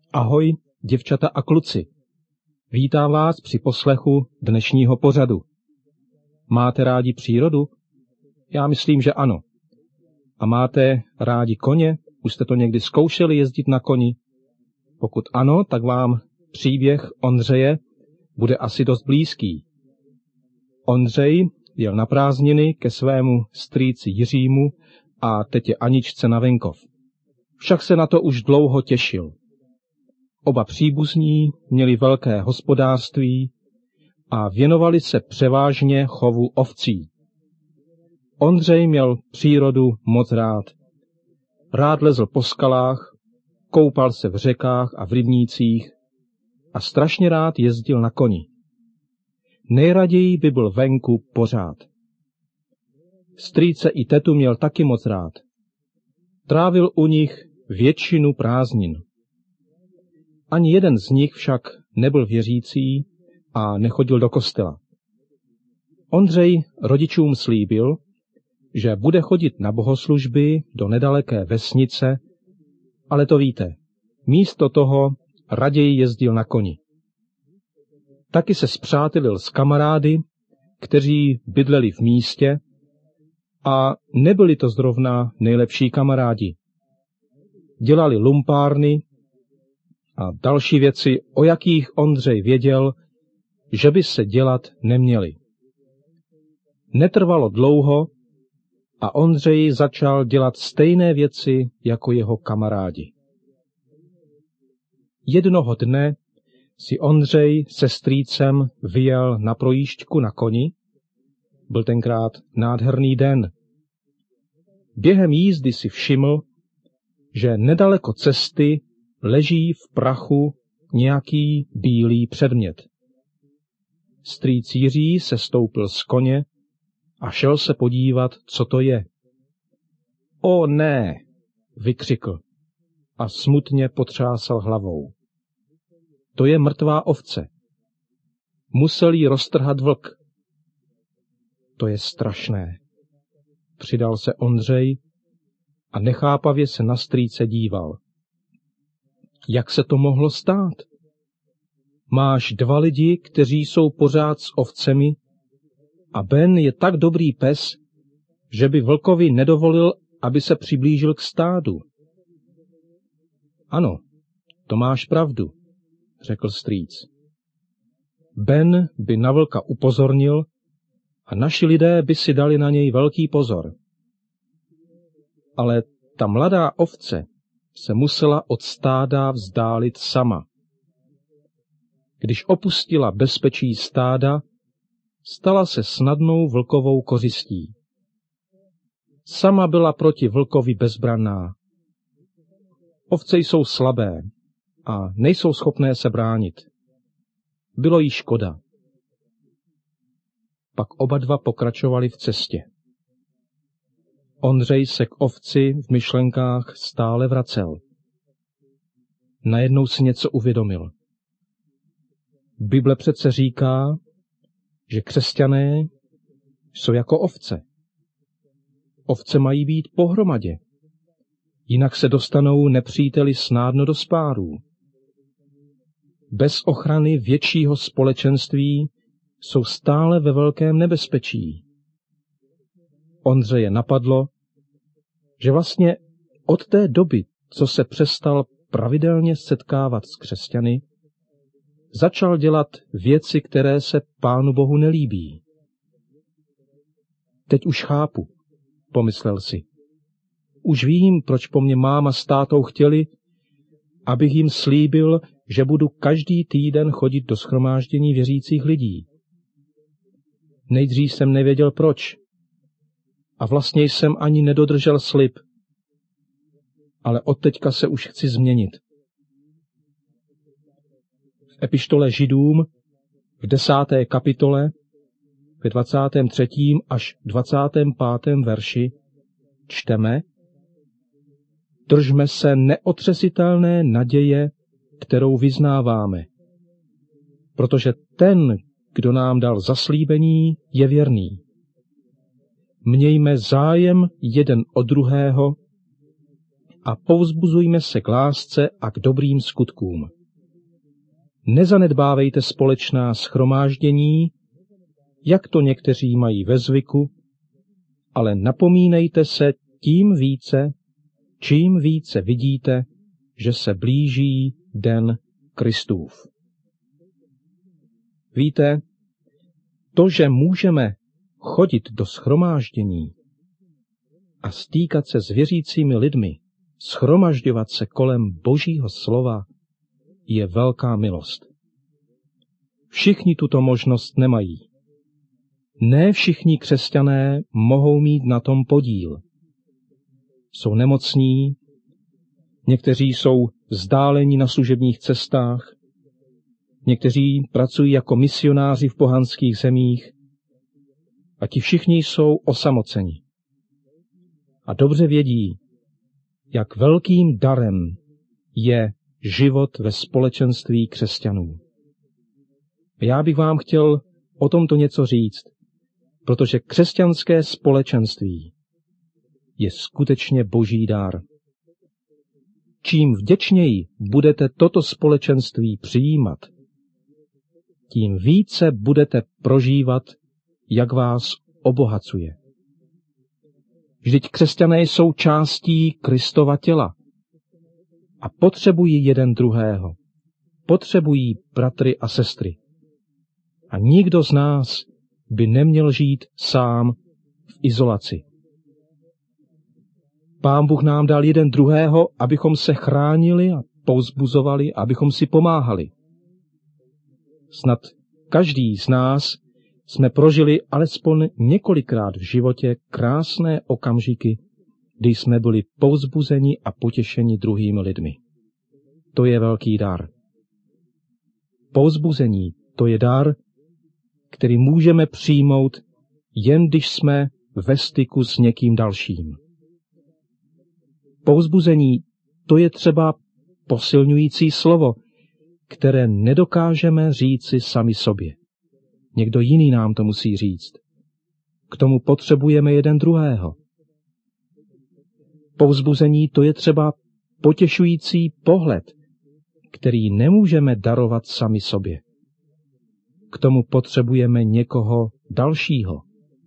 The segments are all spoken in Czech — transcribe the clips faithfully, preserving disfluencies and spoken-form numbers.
Ahoj, děvčata a kluci. Vítám vás při poslechu dnešního pořadu. Máte rádi přírodu? Já myslím, že ano. A máte rádi koně? Už jste to někdy zkoušeli jezdit na koni? Pokud ano, tak vám příběh Ondřeje bude asi dost blízký. Ondřej jel na prázdniny ke svému strýci Jiřímu a tetě Aničce na venkov. Však se na to už dlouho těšil. Oba příbuzní měli velké hospodářství a věnovali se převážně chovu ovcí. Ondřej měl přírodu moc rád. Rád lezl po skalách, koupal se v řekách a v rybnících a strašně rád jezdil na koni. Nejraději by byl venku pořád. Strýce i tetu měl taky moc rád. Trávil u nich většinu prázdnin. Ani jeden z nich však nebyl věřící a nechodil do kostela. Ondřej rodičům slíbil, že bude chodit na bohoslužby do nedaleké vesnice, ale to víte, místo toho raději jezdil na koni. Taky se spřátelil s kamarády, kteří bydleli v místě a nebyli to zrovna nejlepší kamarádi. Dělali lumpárny a další věci, o jakých Ondřej věděl, že by se dělat neměly. Netrvalo dlouho a Ondřej začal dělat stejné věci jako jeho kamarádi. Jednoho dne si Ondřej se strýcem vyjel na projížďku na koni. Byl tenkrát nádherný den. Během jízdy si všiml, že nedaleko cesty leží v prachu nějaký bílý předmět. Strýc Jiří se stoupil z koně a šel se podívat, co to je. O ne, vykřikl a smutně potřásal hlavou. To je mrtvá ovce. Musel jí roztrhat vlk. To je strašné, přidal se Ondřej a nechápavě se na strýce díval. Jak se to mohlo stát? Máš dva lidi, kteří jsou pořád s ovcemi a Ben je tak dobrý pes, že by vlkovi nedovolil, aby se přiblížil k stádu. Ano, to máš pravdu, řekl strýc. Ben by na vlka upozornil a naši lidé by si dali na něj velký pozor. Ale ta mladá ovce se musela od stáda vzdálit sama. Když opustila bezpečí stáda, stala se snadnou vlkovou kořistí. Sama byla proti vlkovi bezbranná. Ovce jsou slabé a nejsou schopné se bránit. Bylo jí škoda. Pak oba dva pokračovali v cestě. Ondřej se k ovci v myšlenkách stále vracel. Najednou si něco uvědomil. Bible přece říká, že křesťané jsou jako ovce. Ovce mají být pohromadě, jinak se dostanou nepříteli snadno do spárů. Bez ochrany většího společenství jsou stále ve velkém nebezpečí. Ondřeje napadlo, že vlastně od té doby, co se přestal pravidelně setkávat s křesťany, začal dělat věci, které se Pánu Bohu nelíbí. Teď už chápu, pomyslel si. Už vím, proč po mně máma s tátou chtěli, abych jim slíbil, že budu každý týden chodit do shromáždění věřících lidí. Nejdřív jsem nevěděl proč. A vlastně jsem ani nedodržel slib. Ale odteďka se už chci změnit. V epištole Židům v desáté kapitole ve dvacátém třetím až dvacátém pátém verši čteme: Držme se neotřesitelné naděje, kterou vyznáváme, protože ten, kdo nám dal zaslíbení, je věrný. Mějme zájem jeden o druhého a povzbuzujme se k lásce a k dobrým skutkům. Nezanedbávejte společná shromáždění, jak to někteří mají ve zvyku, ale napomínejte se tím více, čím více vidíte, že se blíží den Kristův. Víte, to, že můžeme chodit do shromáždění a stýkat se s věřícími lidmi, shromažďovat se kolem Božího slova, je velká milost. Všichni tuto možnost nemají. Ne všichni křesťané mohou mít na tom podíl. Jsou nemocní, někteří jsou vzdáleni na služebních cestách, někteří pracují jako misionáři v pohanských zemích a ti všichni jsou osamoceni. A dobře vědí, jak velkým darem je život ve společenství křesťanů. Já bych vám chtěl o tomto něco říct, protože křesťanské společenství je skutečně boží dar. Čím vděčněji budete toto společenství přijímat, tím více budete prožívat, jak vás obohacuje. Vždyť křesťané jsou částí Kristova těla a potřebují jeden druhého. Potřebují bratry a sestry. A nikdo z nás by neměl žít sám v izolaci. Pán Bůh nám dal jeden druhého, abychom se chránili a povzbuzovali, abychom si pomáhali. Snad každý z nás jsme prožili alespoň několikrát v životě krásné okamžiky, kdy jsme byli povzbuzeni a potěšeni druhými lidmi. To je velký dar. Povzbuzení, to je dar, který můžeme přijmout, jen když jsme ve styku s někým dalším. Povzbuzení, to je třeba posilňující slovo, které nedokážeme říci sami sobě. Někdo jiný nám to musí říct. K tomu potřebujeme jeden druhého. Povzbuzení, to je třeba potěšující pohled, který nemůžeme darovat sami sobě. K tomu potřebujeme někoho dalšího.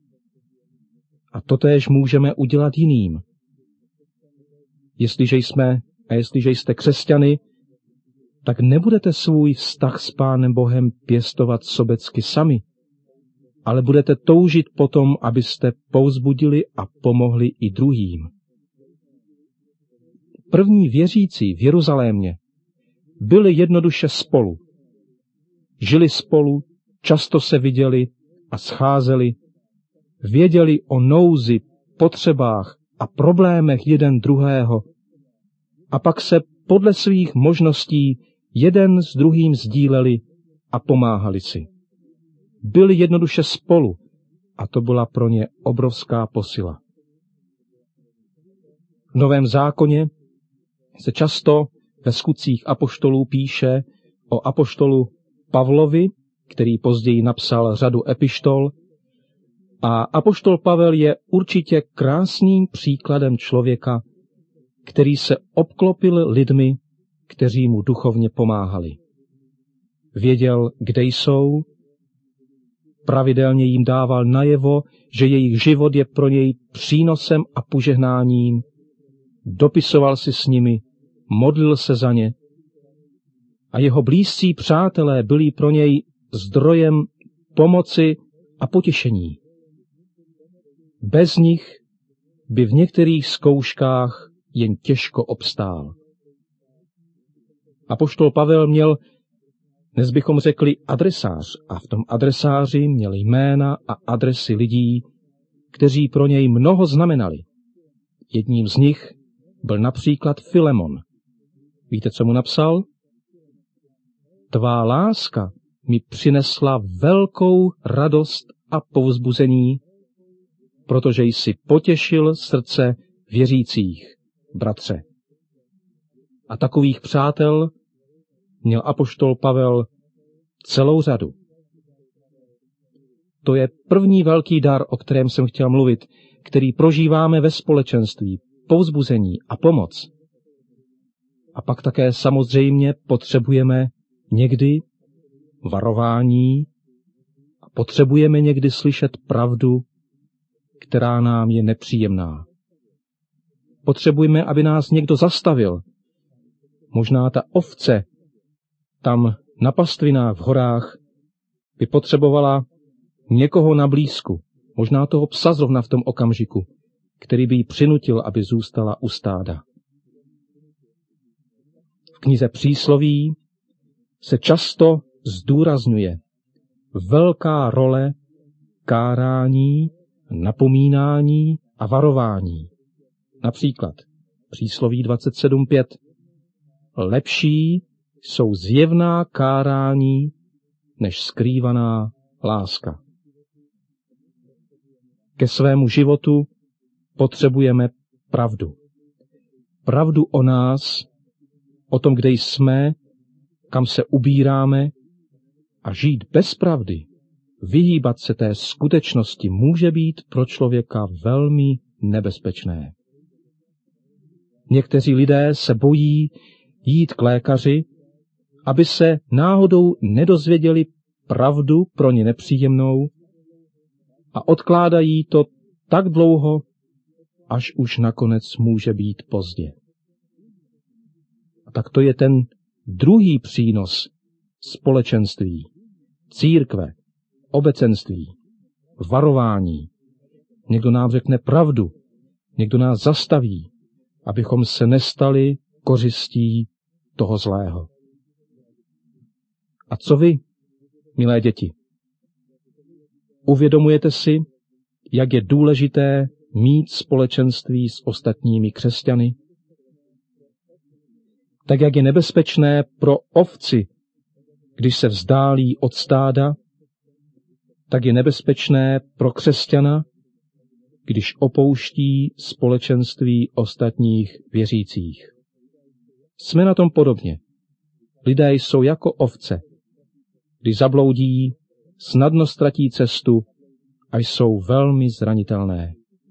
A totéž můžeme udělat jiným. Jestliže jsme a jestliže jste křesťany, tak nebudete svůj vztah s Pánem Bohem pěstovat sobecky sami, ale budete toužit potom, abyste povzbudili a pomohli i druhým. První věřící v Jeruzalémě byli jednoduše spolu. Žili spolu, často se viděli a scházeli, věděli o nouzi, potřebách a problémech jeden druhého a pak se podle svých možností jeden s druhým sdíleli a pomáhali si. Byli jednoduše spolu a to byla pro ně obrovská posila. V Novém zákoně se často ve skutcích apoštolů píše o apoštolu Pavlovi, který později napsal řadu epištol. A apoštol Pavel je určitě krásným příkladem člověka, který se obklopil lidmi, kteří mu duchovně pomáhali. Věděl, kde jsou, pravidelně jim dával najevo, že jejich život je pro něj přínosem a požehnáním, dopisoval si s nimi, modlil se za ně a jeho blízcí přátelé byli pro něj zdrojem pomoci a potěšení. Bez nich by v některých zkouškách jen těžko obstál. Apoštol Pavel měl, dnes bychom řekli, adresář a v tom adresáři měl jména a adresy lidí, kteří pro něj mnoho znamenali. Jedním z nich byl například Filemon. Víte, co mu napsal? Tvá láska mi přinesla velkou radost a povzbuzení, protože jsi potěšil srdce věřících, bratře. A takových přátel měl apoštol Pavel celou řadu. To je první velký dar, o kterém jsem chtěl mluvit, který prožíváme ve společenství, povzbuzení a pomoc. A pak také samozřejmě potřebujeme někdy varování a potřebujeme někdy slyšet pravdu, která nám je nepříjemná. Potřebujeme, aby nás někdo zastavil. Možná ta ovce tam na pastvinách v horách by potřebovala někoho na blízku, možná toho psa zrovna v tom okamžiku, který by ji přinutil, aby zůstala u stáda. V knize Přísloví se často zdůrazňuje velká role kárání, napomínání a varování. Například Přísloví dvacet sedm pět. Lepší jsou zjevná kárání než skrývaná láska. Ke svému životu potřebujeme pravdu. Pravdu o nás, o tom, kde jsme, kam se ubíráme, a žít bez pravdy, vyhýbat se té skutečnosti, může být pro člověka velmi nebezpečné. Někteří lidé se bojí jít k lékaři, aby se náhodou nedozvěděli pravdu pro ně nepříjemnou a odkládají to tak dlouho, až už nakonec může být pozdě. A tak to je ten druhý přínos společenství, církve, obecenství, varování. Někdo nám řekne pravdu, někdo nás zastaví, abychom se nestali kořistí toho zlého. A co vy, milé děti? Uvědomujete si, jak je důležité mít společenství s ostatními křesťany? Tak jak je nebezpečné pro ovci, když se vzdálí od stáda, tak je nebezpečné pro křesťana, když opouští společenství ostatních věřících. Jsme na tom podobně. Lidé jsou jako ovce. Když zabloudí, snadno ztratí cestu a jsou velmi zranitelné.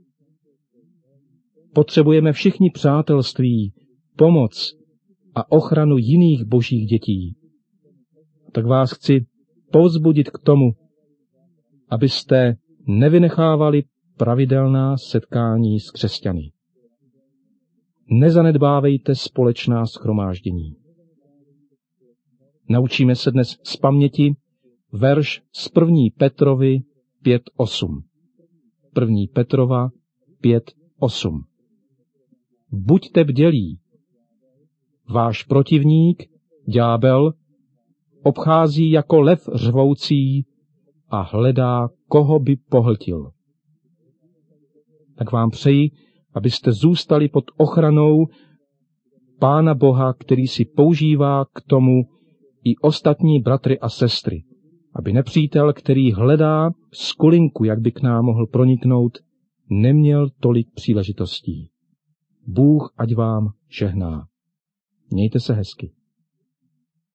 Potřebujeme všichni přátelství, pomoc a ochranu jiných božích dětí. Tak vás chci povzbudit k tomu, abyste nevynechávali pravidelná setkání s křesťany. Nezanedbávejte společná shromáždění. Naučíme se dnes z paměti verš z první Petrovi pět osm. první Petrova pět osm. Buďte bdělí. Váš protivník, ďábel, obchází jako lev řvoucí a hledá, koho by pohltil. Tak vám přeji, abyste zůstali pod ochranou Pána Boha, který si používá k tomu i ostatní bratry a sestry, aby nepřítel, který hledá skulinku, jak by k nám mohl proniknout, neměl tolik příležitostí. Bůh ať vám žehná. Mějte se hezky.